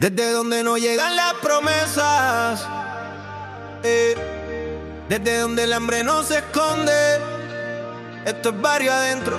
Desde donde no llegan las promesas, desde donde el hambre no se esconde, esto es barrio adentro.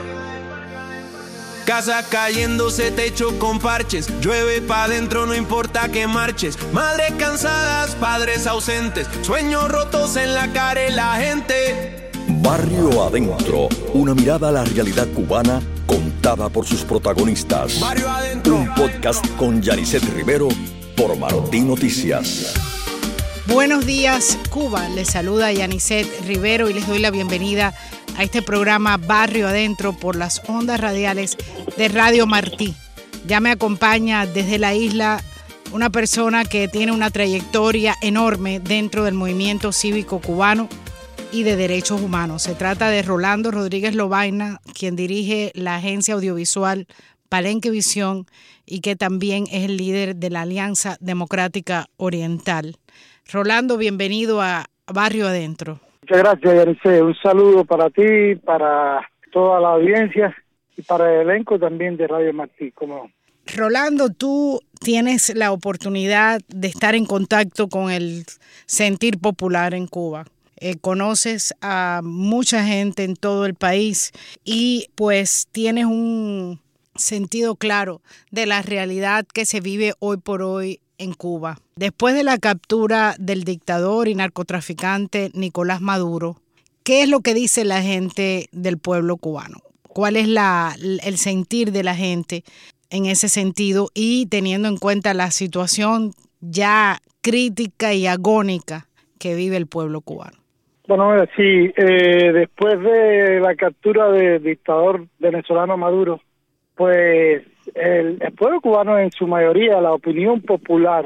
Casas cayéndose, techo con parches, llueve pa' adentro, no importa que marches. Madres cansadas, padres ausentes, sueños rotos en la cara de la gente. Barrio Adentro, una mirada a la realidad cubana contada por sus protagonistas. Barrio Adentro. Un podcast con Yanisset Rivero por Martí Noticias. Buenos días, Cuba. Les saluda Yanisset Rivero y les doy la bienvenida a este programa Barrio Adentro por las ondas radiales de Radio Martí. Ya me acompaña desde la isla una persona que tiene una trayectoria enorme dentro del movimiento cívico cubano y de derechos humanos. Se trata de Rolando Rodríguez Lobaina, quien dirige la agencia audiovisual Palenque Visión y que también es el líder de la Alianza Democrática Oriental. Rolando, bienvenido a Barrio Adentro. Muchas gracias, Yanisset. Un saludo para ti, para toda la audiencia y para el elenco también de Radio Martí. ¿Cómo? Rolando, tú tienes la oportunidad de estar en contacto con el sentir popular en Cuba. Conoces a mucha gente en todo el país y pues tienes un sentido claro de la realidad que se vive hoy por hoy en Cuba. Después de la captura del dictador y narcotraficante Nicolás Maduro, ¿qué es lo que dice la gente del pueblo cubano? ¿Cuál es el sentir de la gente en ese sentido y teniendo en cuenta la situación ya crítica y agónica que vive el pueblo cubano? Bueno, sí, después de la captura del dictador venezolano Maduro, pues el pueblo cubano en su mayoría, la opinión popular,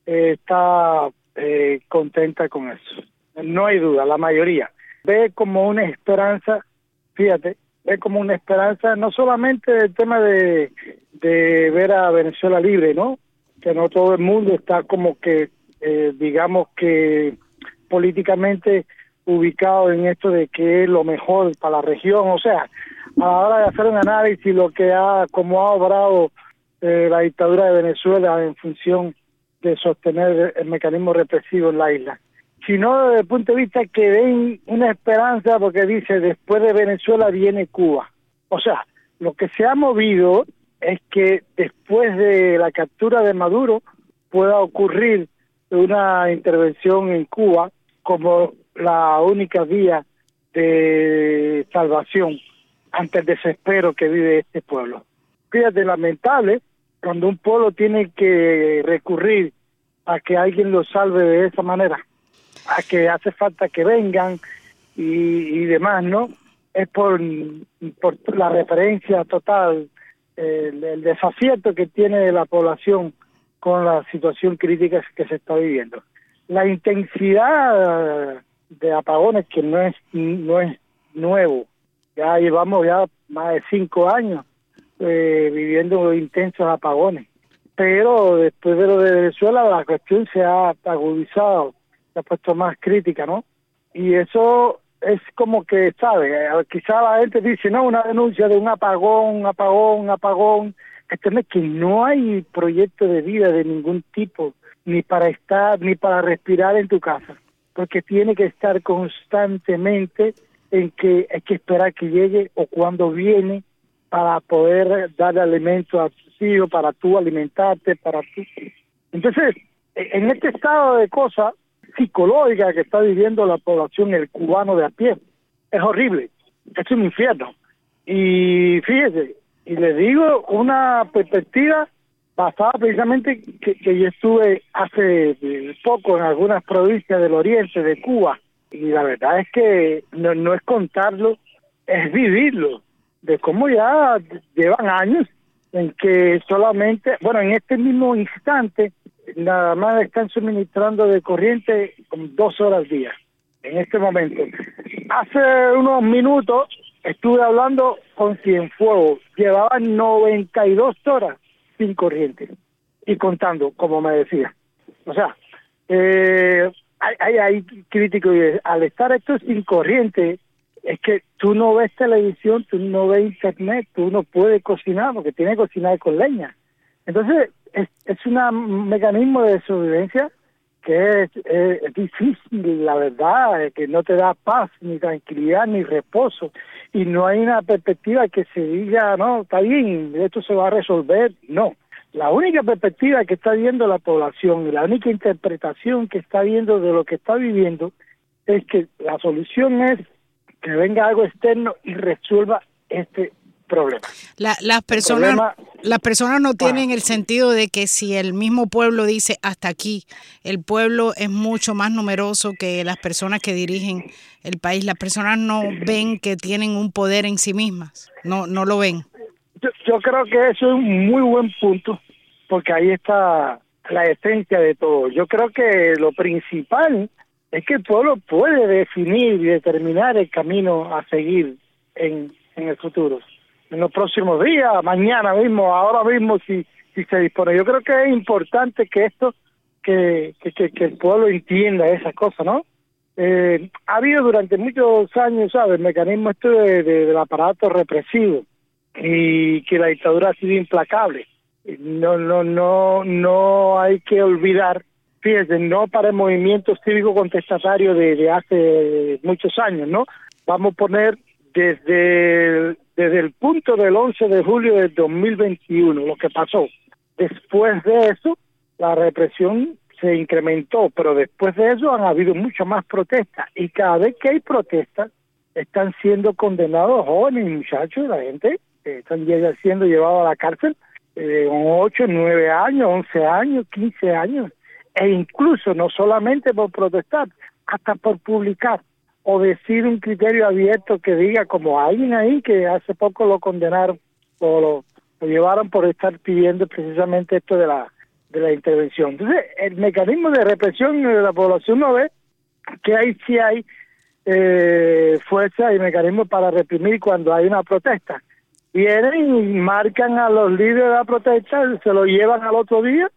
está contenta con eso. No hay duda, la mayoría. Ve como una esperanza, fíjate, ve como una esperanza no solamente el tema de ver a Venezuela libre, ¿no? Que no todo el mundo está como que, digamos que políticamente ubicado en esto de que es lo mejor para la región. O sea, a la hora de hacer un análisis cómo ha obrado la dictadura de Venezuela en función de sostener el mecanismo represivo en la isla, sino desde el punto de vista que ven una esperanza porque dice, después de Venezuela viene Cuba. O sea, lo que se ha movido es que después de la captura de Maduro pueda ocurrir una intervención en Cuba como la única vía de salvación ante el desespero que vive este pueblo. Fíjate, lamentable cuando un pueblo tiene que recurrir a que alguien lo salve de esa manera, a que hace falta que vengan y demás, ¿no? Es por la referencia total, el desacierto que tiene la población con la situación crítica que se está viviendo. La intensidad de apagones, que no es nuevo, ya llevamos más de 5 años viviendo intensos apagones, pero después de lo de Venezuela la cuestión se ha agudizado, se ha puesto más crítica, ¿no? Y eso es como que, ¿sabes? Quizá la gente dice, no, una denuncia de un apagón, es que no hay proyecto de vida de ningún tipo, ni para estar, ni para respirar en tu casa, porque tiene que estar constantemente en que hay que esperar que llegue o cuando viene para poder darle alimento a tus hijos, para tú alimentarte, para tú. Entonces, en este estado de cosas psicológica que está viviendo la población, el cubano de a pie, es horrible, es un infierno. Y fíjese, y le digo una perspectiva basada precisamente que yo estuve hace poco en algunas provincias del oriente de Cuba, y la verdad es que no es contarlo, es vivirlo, de cómo ya llevan años en que solamente, bueno, en este mismo instante, nada más están suministrando de corriente como 2 horas al día, en este momento. Hace unos minutos estuve hablando con Cienfuegos, llevaban 92 horas sin corriente y contando, como me decía. O sea, hay críticos, al estar esto sin corriente, es que tú no ves televisión, tú no ves internet, tú no puedes cocinar porque tienes que cocinar con leña. Entonces, es un mecanismo de sobrevivencia que es difícil, la verdad, que no te da paz, ni tranquilidad, ni reposo, y no hay una perspectiva que se diga, no, está bien, esto se va a resolver, no. La única perspectiva que está viendo la población, la única interpretación que está viendo de lo que está viviendo, es que la solución es que venga algo externo y resuelva este problema. Las personas no tienen el sentido de que si el mismo pueblo dice hasta aquí, el pueblo es mucho más numeroso que las personas que dirigen el país. Las personas no ven que tienen un poder en sí mismas, no lo ven. Yo creo que eso es un muy buen punto, porque ahí está la esencia de todo. Yo creo que lo principal es que el pueblo puede definir y determinar el camino a seguir en el futuro, en los próximos días, mañana mismo, ahora mismo, si se dispone. Yo creo que es importante que esto, que el pueblo entienda esas cosas, ¿no? Ha habido durante muchos años, ¿sabes?, el mecanismo esto del aparato represivo, y que la dictadura ha sido implacable. No hay que olvidar, fíjense, no para el movimiento cívico contestatario de hace muchos años, ¿no? Vamos a poner desde el punto del 11 de julio del 2021, lo que pasó. Después de eso, la represión se incrementó, pero después de eso han habido muchas más protestas, y cada vez que hay protestas, están siendo condenados jóvenes y muchachos, la gente están siendo llevados a la cárcel, 8, 9 años, 11 años, 15 años, e incluso no solamente por protestar, hasta por publicar o decir un criterio abierto que diga, como alguien ahí que hace poco lo condenaron o lo llevaron por estar pidiendo precisamente esto de la intervención. Entonces, el mecanismo de represión de la población no ve que ahí sí hay fuerza y mecanismos para reprimir cuando hay una protesta. Vienen y marcan a los líderes de la protesta, se lo llevan al otro día,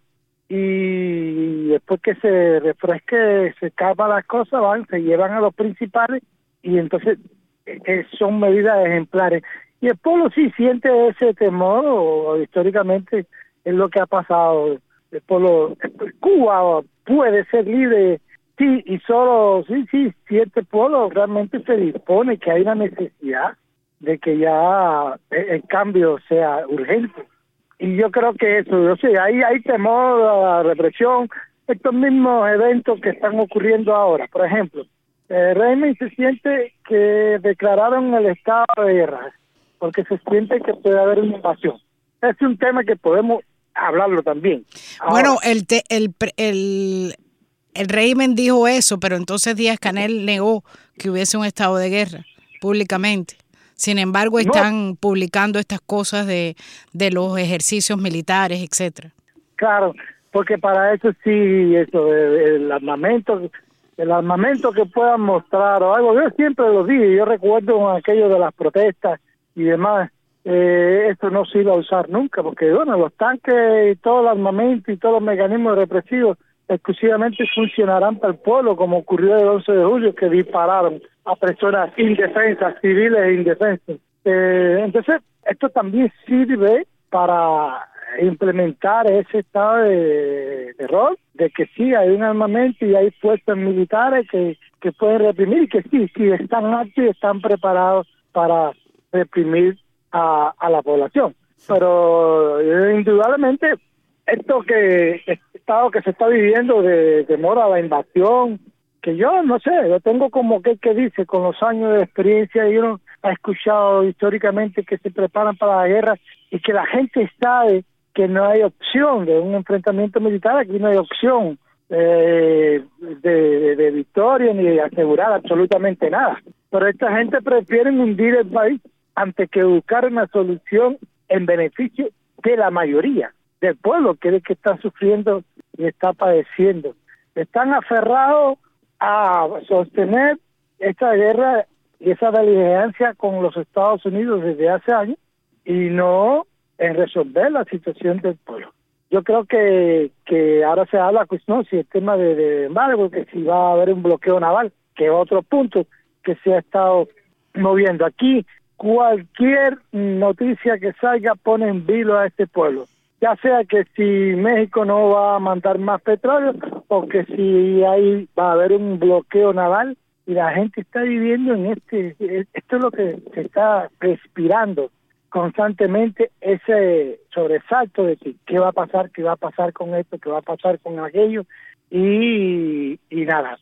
y después que se refresque, se escapan las cosas, se llevan a los principales, y entonces son medidas ejemplares. Y el pueblo sí siente ese temor, o históricamente es lo que ha pasado. El pueblo, Cuba puede ser libre, sí, y solo, sí, si este pueblo realmente se dispone que hay una necesidad de que ya el cambio sea urgente. Y yo creo que eso, yo sé, hay temor a la represión, estos mismos eventos que están ocurriendo ahora. Por ejemplo, el régimen se siente que declararon el estado de guerra, porque se siente que puede haber una invasión. Es un tema que podemos hablarlo también. Ahora, bueno, el régimen dijo eso, pero entonces Díaz-Canel negó que hubiese un estado de guerra públicamente. Sin embargo, están publicando estas cosas de los ejercicios militares, etcétera. Claro, porque para eso sí, eso, el armamento que puedan mostrar o algo, yo siempre lo dije, yo recuerdo aquello de las protestas y demás, esto no se iba a usar nunca, porque bueno, los tanques y todo el armamento y todos los mecanismos represivos exclusivamente funcionarán para el pueblo, como ocurrió el 11 de julio, que dispararon a personas indefensas, civiles e indefensas. Entonces, esto también sirve para implementar ese estado de terror, de que sí hay un armamento y hay fuerzas militares que pueden reprimir, y que sí están aptos y están preparados para reprimir a la población. Pero indudablemente esto estado que se está viviendo de temor a la invasión, que yo no sé, yo tengo como que dice, con los años de experiencia, y uno ha escuchado históricamente que se preparan para la guerra y que la gente sabe que no hay opción de un enfrentamiento militar, aquí no hay opción de victoria ni de asegurar absolutamente nada. Pero esta gente prefiere hundir el país antes que buscar una solución en beneficio de la mayoría del pueblo, que es el que está sufriendo y está padeciendo. Están aferrados a sostener esta guerra y esa beligerancia con los Estados Unidos desde hace años, y no en resolver la situación del pueblo. Yo creo que ahora se habla, pues no, si el tema de embargo, que si va a haber un bloqueo naval, que es otro punto que se ha estado moviendo. Aquí cualquier noticia que salga pone en vilo a este pueblo. ya sea que si México no va a mandar más petróleo o que si va a haber un bloqueo naval, y la gente está viviendo esto es lo que se está respirando constantemente, ese sobresalto de que qué va a pasar con esto, qué va a pasar con aquello, y nada.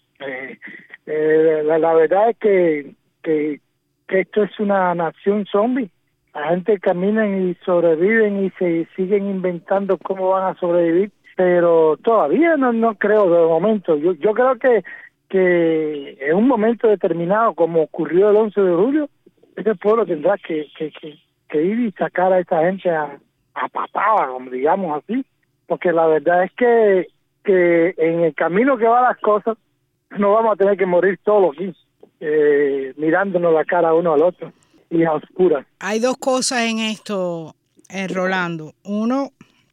La verdad es que esto es una nación zombie. La gente camina y sobreviven y se siguen inventando cómo van a sobrevivir, pero todavía no creo de momento. Yo creo que en un momento determinado, como ocurrió el 11 de julio, ese pueblo tendrá que ir y sacar a esta gente a patada, como digamos así, porque la verdad es que en el camino que van las cosas no vamos a tener que morir todos aquí, mirándonos la cara uno al otro y a oscuras. Hay dos cosas en esto, Rolando. Uno,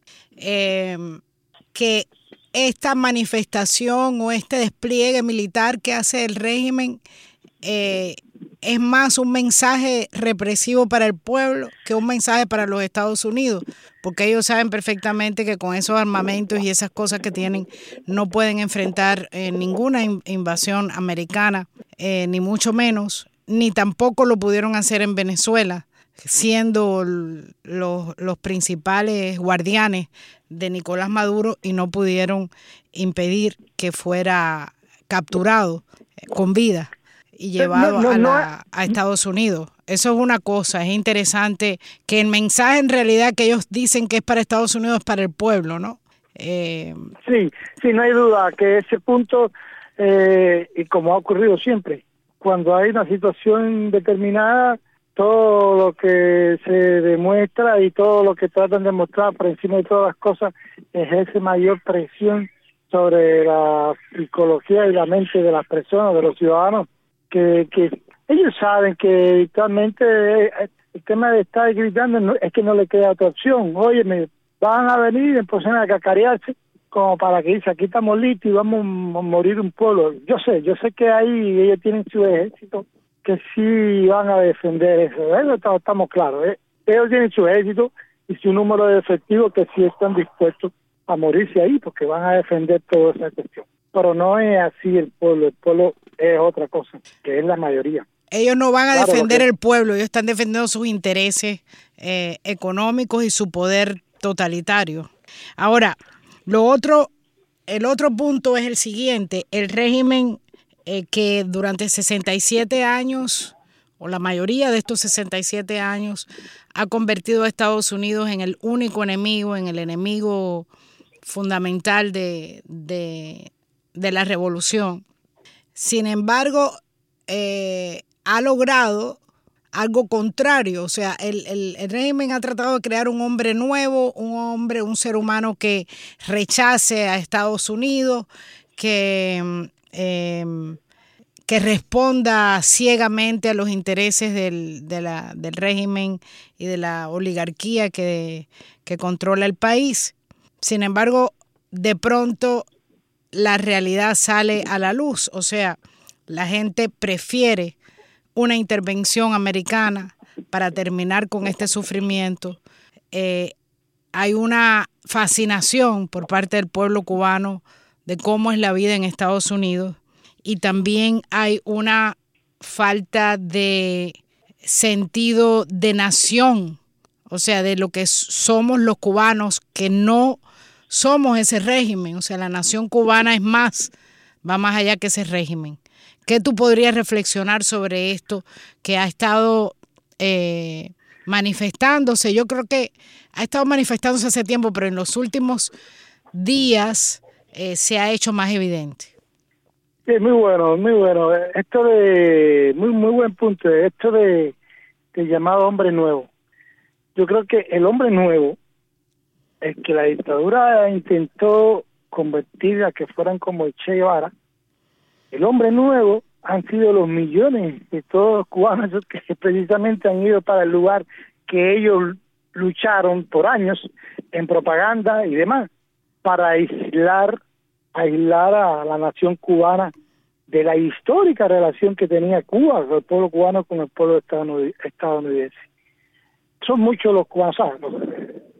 que esta manifestación o este despliegue militar que hace el régimen es más un mensaje represivo para el pueblo que un mensaje para los Estados Unidos, porque ellos saben perfectamente que con esos armamentos y esas cosas que tienen no pueden enfrentar ninguna invasión americana, ni mucho menos, ni tampoco lo pudieron hacer en Venezuela, siendo los principales guardianes de Nicolás Maduro, y no pudieron impedir que fuera capturado con vida y llevado a Estados Unidos. Eso es una cosa, es interesante que el mensaje en realidad que ellos dicen que es para Estados Unidos es para el pueblo, ¿no? Sí, no hay duda que ese punto, y como ha ocurrido siempre, cuando hay una situación determinada, todo lo que se demuestra y todo lo que tratan de mostrar por encima de todas las cosas ejerce mayor presión sobre la psicología y la mente de las personas, de los ciudadanos, que ellos saben que actualmente el tema de estar gritando es que no le queda otra opción. Oye, me van a venir y empiezan a cacarearse como para que dice, aquí estamos listos y vamos a morir un pueblo. Yo sé que ahí ellos tienen su ejército que sí van a defender eso, estamos claros. Ellos tienen su ejército y su número de efectivos que sí están dispuestos a morirse ahí porque van a defender toda esa cuestión. Pero no es así el pueblo es otra cosa, que es la mayoría. Ellos no van a defender el pueblo, ellos están defendiendo sus intereses económicos y su poder totalitario. Ahora, el otro punto es el siguiente: el régimen que durante 67 años, o la mayoría de estos 67 años, ha convertido a Estados Unidos en el único enemigo, en el enemigo fundamental de la revolución. Sin embargo, ha logrado algo contrario. O sea, el régimen ha tratado de crear un hombre nuevo, un ser humano que rechace a Estados Unidos, que responda ciegamente a los intereses del régimen y de la oligarquía que controla el país. Sin embargo, de pronto la realidad sale a la luz. O sea, la gente prefiere una intervención americana para terminar con este sufrimiento. Hay una fascinación por parte del pueblo cubano de cómo es la vida en Estados Unidos, y también hay una falta de sentido de nación, o sea, de lo que somos los cubanos, que no somos ese régimen. O sea, la nación cubana va más allá que ese régimen. ¿Qué tú podrías reflexionar sobre esto que ha estado manifestándose? Yo creo que ha estado manifestándose hace tiempo, pero en los últimos días se ha hecho más evidente. Sí, muy bueno. Esto muy buen punto, esto de llamado hombre nuevo. Yo creo que el hombre nuevo, el que la dictadura intentó convertir a que fueran como el Che Guevara, el hombre nuevo han sido los millones de todos los cubanos que precisamente han ido para el lugar que ellos lucharon por años en propaganda y demás, para aislar a la nación cubana de la histórica relación que tenía Cuba, el pueblo cubano con el pueblo estadounidense. Son muchos los cubanos,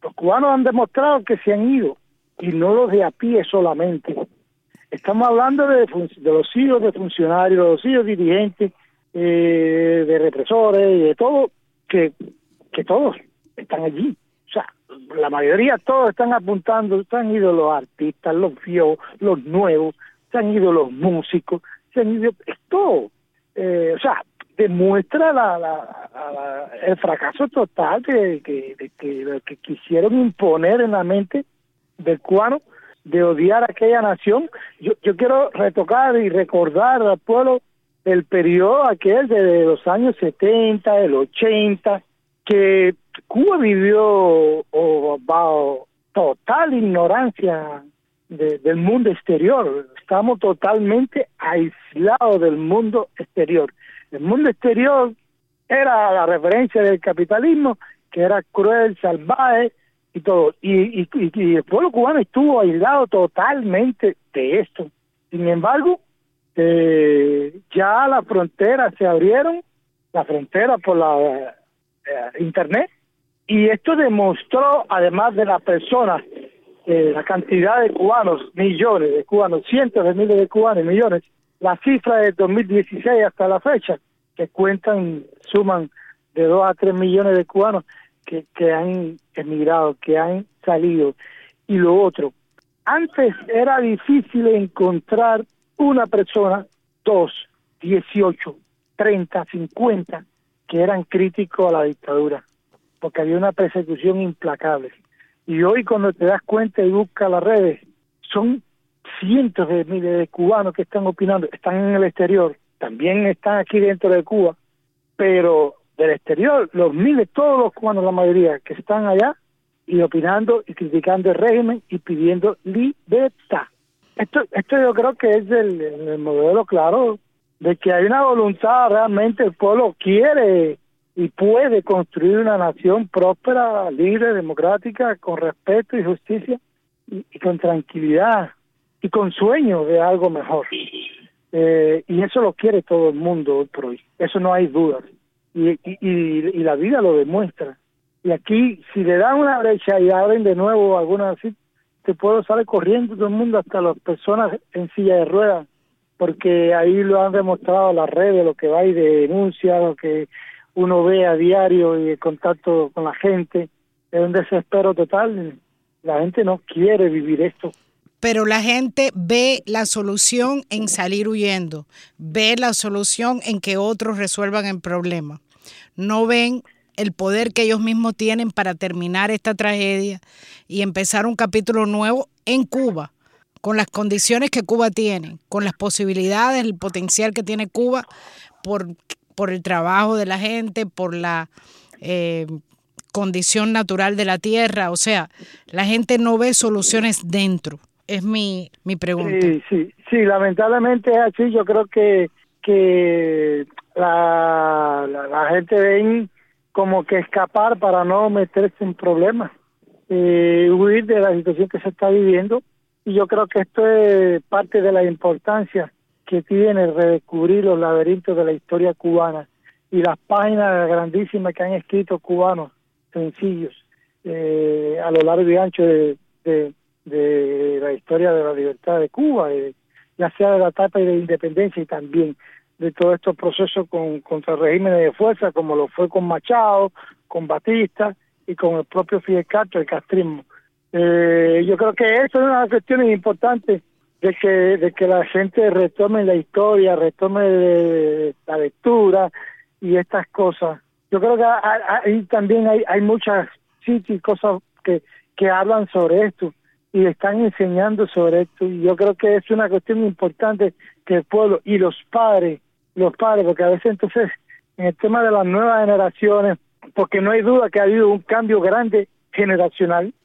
Los cubanos han demostrado que se han ido, y no los de a pie solamente. Estamos hablando de los hijos de funcionarios, de los hijos dirigentes, de represores y de todo, que todos están allí. O sea, la mayoría, todos están apuntando, se han ido los artistas, los viejos, los nuevos, se han ido los músicos, se han ido, es todo. O sea, demuestra el fracaso total que quisieron imponer en la mente del cubano de odiar a aquella nación. Yo quiero retocar y recordar al pueblo el periodo aquel de los años 70, el 80, que Cuba vivió bajo total ignorancia del mundo exterior. Estamos totalmente aislados del mundo exterior. El mundo exterior era la referencia del capitalismo, que era cruel, salvaje y todo. Y el pueblo cubano estuvo aislado totalmente de esto. Sin embargo, ya las fronteras se abrieron, la frontera por la internet, y esto demostró, además de las personas, la cantidad de cubanos, millones de cubanos, cientos de miles de cubanos, millones, la cifra de 2016 hasta la fecha, que suman de 2 a 3 millones de cubanos que han emigrado, que han salido. Y lo otro, antes era difícil encontrar una persona, 2, 18, 30, 50, que eran críticos a la dictadura, porque había una persecución implacable. Y hoy, cuando te das cuenta y buscas las redes, son cientos de miles de cubanos que están opinando, están en el exterior, también están aquí dentro de Cuba, pero del exterior, los miles, todos los cubanos, la mayoría, que están allá y opinando y criticando el régimen y pidiendo libertad. Esto yo creo que es el modelo claro de que hay una voluntad, realmente el pueblo quiere y puede construir una nación próspera, libre, democrática, con respeto y justicia, y con tranquilidad, y con sueño de algo mejor. Y eso lo quiere todo el mundo hoy por hoy, eso no hay dudas, y la vida lo demuestra. Y aquí, si le dan una brecha y abren de nuevo algunas así, este pueblo sale corriendo todo el mundo, hasta las personas en silla de ruedas, porque ahí lo han demostrado las redes, lo que va y denuncia, lo que uno ve a diario y el contacto con la gente, es un desespero total. La gente no quiere vivir esto. Pero la gente ve la solución en salir huyendo, ve la solución en que otros resuelvan el problema. No ven el poder que ellos mismos tienen para terminar esta tragedia y empezar un capítulo nuevo en Cuba, con las condiciones que Cuba tiene, con las posibilidades, el potencial que tiene Cuba por el trabajo de la gente, por la condición natural de la tierra. O sea, la gente no ve soluciones dentro. Es mi pregunta. Sí, lamentablemente es así. Yo creo que la gente ve como que escapar para no meterse en problemas, huir de la situación que se está viviendo. Y yo creo que esto es parte de la importancia que tiene redescubrir los laberintos de la historia cubana y las páginas grandísimas que han escrito cubanos sencillos a lo largo y ancho de la historia de la libertad de Cuba, ya sea de la etapa de independencia y también de todos estos procesos contra regímenes de fuerza, como lo fue con Machado, con Batista y con el propio Fidel Castro, el castrismo. Yo creo que eso es una de las cuestiones importantes de que la gente retome la historia, retome la lectura y estas cosas. Yo creo que ahí también hay muchas sitios y cosas que hablan sobre esto y están enseñando sobre esto, y yo creo que es una cuestión importante que el pueblo y los padres, porque a veces entonces en el tema de las nuevas generaciones, porque no hay duda que ha habido un cambio grande generacional,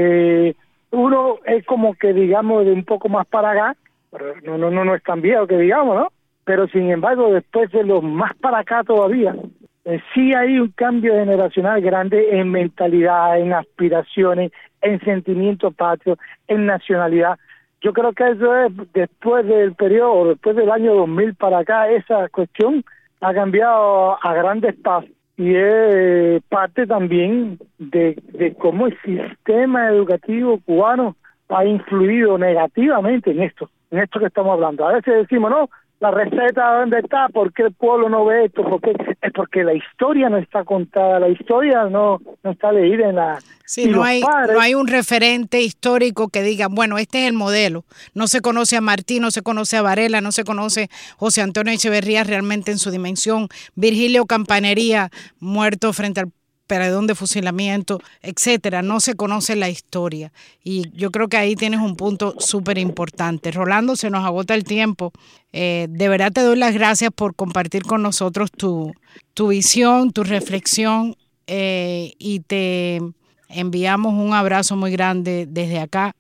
uno es como que digamos de un poco más para acá, pero no es tan viejo que digamos, ¿no? Pero sin embargo después de los más para acá todavía, sí hay un cambio generacional grande en mentalidad, en aspiraciones, en sentimiento patrio, en nacionalidad. Yo creo que eso es después del periodo, después del año 2000 para acá, esa cuestión ha cambiado a grandes pasos. y es parte también de cómo el sistema educativo cubano ha influido negativamente en esto que estamos hablando. A veces decimos, no, la receta ¿dónde está? ¿Por qué el pueblo no ve esto? Es porque la historia no está contada, la historia no está leída en la... Sí, no hay un referente histórico que diga, bueno, este es el modelo. No se conoce a Martí, no se conoce a Varela, no se conoce José Antonio Echeverría realmente en su dimensión. Virgilio Campanería, muerto frente al paredón de fusilamiento, etcétera. No se conoce la historia. Y yo creo que ahí tienes un punto súper importante. Rolando, se nos agota el tiempo. De verdad te doy las gracias por compartir con nosotros tu visión, tu reflexión, y te enviamos un abrazo muy grande desde acá.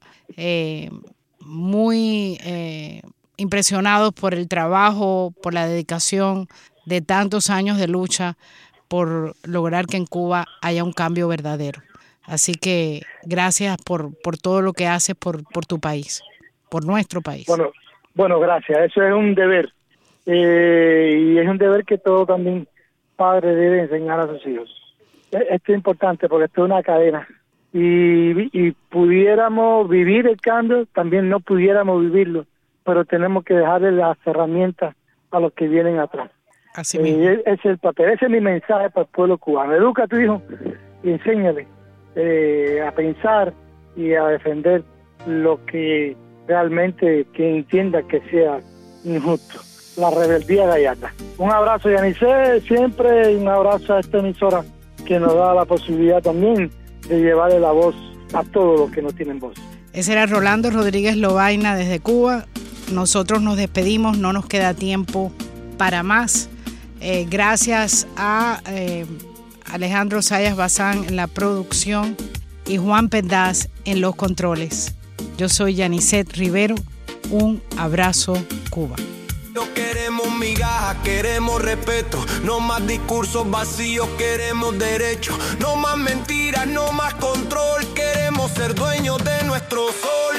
Muy impresionados por el trabajo, por la dedicación de tantos años de lucha por lograr que en Cuba haya un cambio verdadero. Así que gracias por todo lo que haces por tu país, por nuestro país. Bueno, gracias. Eso es un deber. Y es un deber que todo también padre debe enseñar a sus hijos. Esto es importante porque esto es una cadena. Y pudiéramos vivir el cambio, también no pudiéramos vivirlo, pero tenemos que dejarle las herramientas a los que vienen atrás. Así mismo. Ese es el papel, ese es mi mensaje para el pueblo cubano. Educa a tu hijo y enséñale a pensar y a defender lo que realmente que entienda que sea injusto. La rebeldía gallarda. Un abrazo, Yanice, siempre, y un abrazo a esta emisora que nos da la posibilidad también de llevarle la voz a todos los que no tienen voz. Ese era Rolando Rodríguez Lobaina desde Cuba. Nosotros nos despedimos, no nos queda tiempo para más. Gracias a Alejandro Sayas Bazán en la producción y Juan Pendaz en los controles. Yo soy Yanisette Rivero. Un abrazo, Cuba. No queremos migajas, queremos respeto. No más discursos vacíos, queremos derechos. No más mentiras, no más control. Queremos ser dueños de nuestro sol.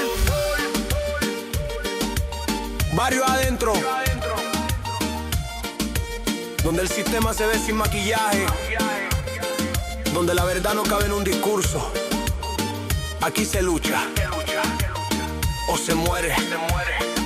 Barrio adentro, donde el sistema se ve sin maquillaje, donde la verdad no cabe en un discurso. Aquí se lucha o se muere.